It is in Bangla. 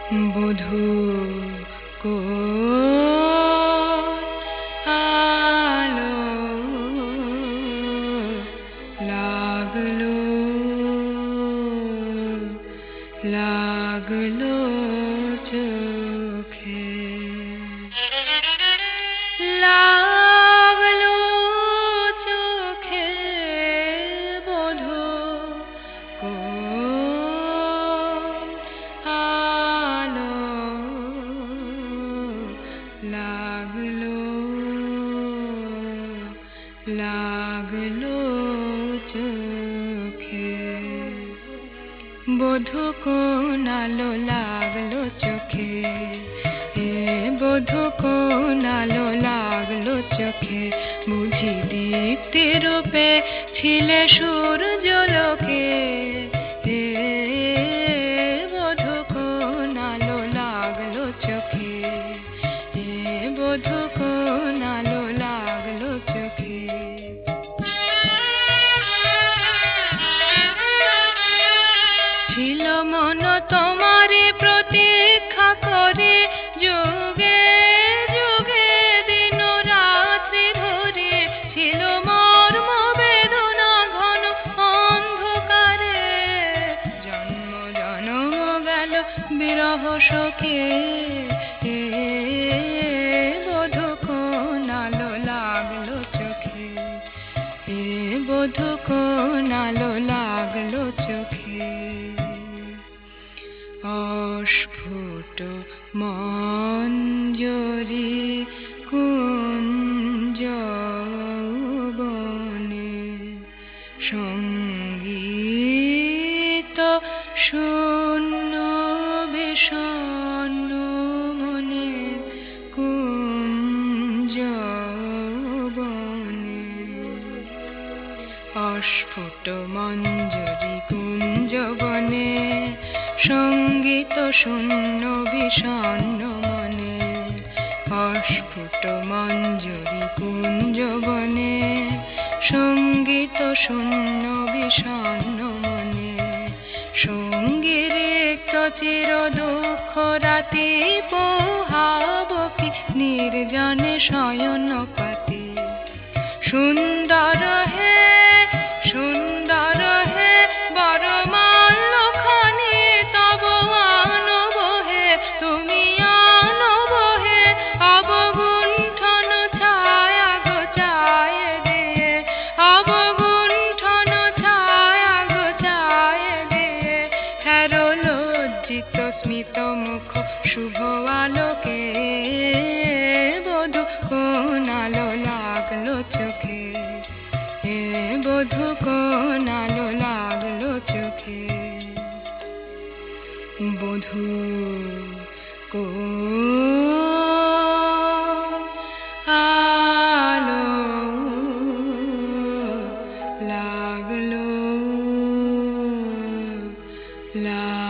বধূ কোন আলো লাগলো লাগলো চোখে লাগলো চোখে বধূ কোন আলো লাগলো লাগলো চোখে বধূ কোন আলো লাগলো চোখে বধূ কোন আলো লাগলো চোখে বুঝি দীপ্তি রূপে ছিলে সূর্যলোকে বধূ কোন আলো লাগলো চোখে বধূ কোন আলো লাগলো চোখে ছিল মন তোমারে প্রতীক্ষা করে যুগে যুগে দিন রাত্রি ধরে ছিল মর্ম বেদনা ঘন অন্ধকারে জন্ম জন্ম গেল বিরহ শোকে বধূ কোন আলো লাগলো চোখে বধূ কোন আলো লাগলো চোখে অস্ফুট মঞ্জরি কুঞ্জ বনে সঙ্গীত শূন্য বিষণ্ণ মনে কুঞ্জ বনে অস্ফুট মঞ্জরি কুঞ্জ বনে সঙ্গীত শূন্য বিষণ্ণ মনে অস্ফুট মঞ্জরি কুঞ্জ বনে সঙ্গীত শূন্য বিষণ্ণ মনে সঙ্গীর একটু চির দুঃখ রাতি পোহাব কি নির্জনে শয়ন পাতি সুন্দর হে সুন্দর হে বড় মাল্যখানি তব আনব হে তুমি আনব হে অবগুণ্ঠন ছায়া গো ছায় দিয়ে অবগুণ্ঠন ছায়া গো ছায় দিয়ে হেরো লজ্জিত স্মিত মুখ শুভ আলোকে বধূ কোন আলো লাগলো চোখে বধূ কোন আলো লাগলো চোখে বধূ কোন আলো লাগলো লাগলো